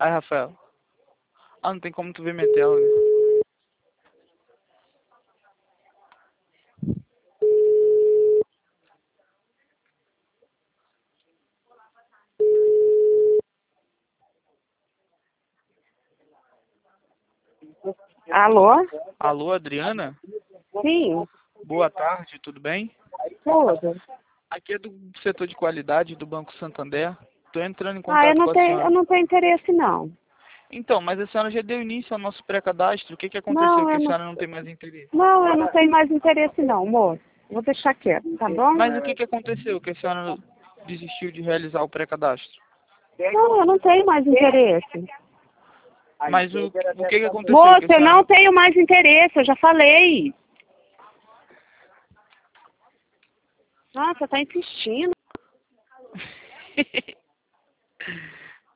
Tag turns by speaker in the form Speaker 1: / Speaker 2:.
Speaker 1: Aí, Rafael. Ah, não tem como tu ver minha tela, né?
Speaker 2: Alô?
Speaker 1: Alô, Adriana?
Speaker 2: Sim,
Speaker 1: Boa tarde, tudo bem?
Speaker 2: tudo.
Speaker 1: Aqui é do setor de qualidade do Banco Santander. Estou entrando em
Speaker 2: Ah,
Speaker 1: contato com a
Speaker 2: eu
Speaker 1: senhora.
Speaker 2: não tenho interesse não.
Speaker 1: Então, mas a senhora já deu início ao nosso pré-cadastro. O que aconteceu
Speaker 2: Não,
Speaker 1: que
Speaker 2: eu
Speaker 1: a
Speaker 2: não,
Speaker 1: senhora não tem mais interesse?
Speaker 2: não, eu não tenho mais interesse não, moço. Vou deixar quieto, tá bom?
Speaker 1: Mas o que aconteceu que a senhora desistiu de realizar o pré-cadastro?
Speaker 2: Não, eu não tenho mais interesse.
Speaker 1: Mas o que aconteceu que
Speaker 2: Moço,
Speaker 1: a
Speaker 2: eu não
Speaker 1: senhora...
Speaker 2: tenho mais interesse, eu já falei. Nossa, tá insistindo.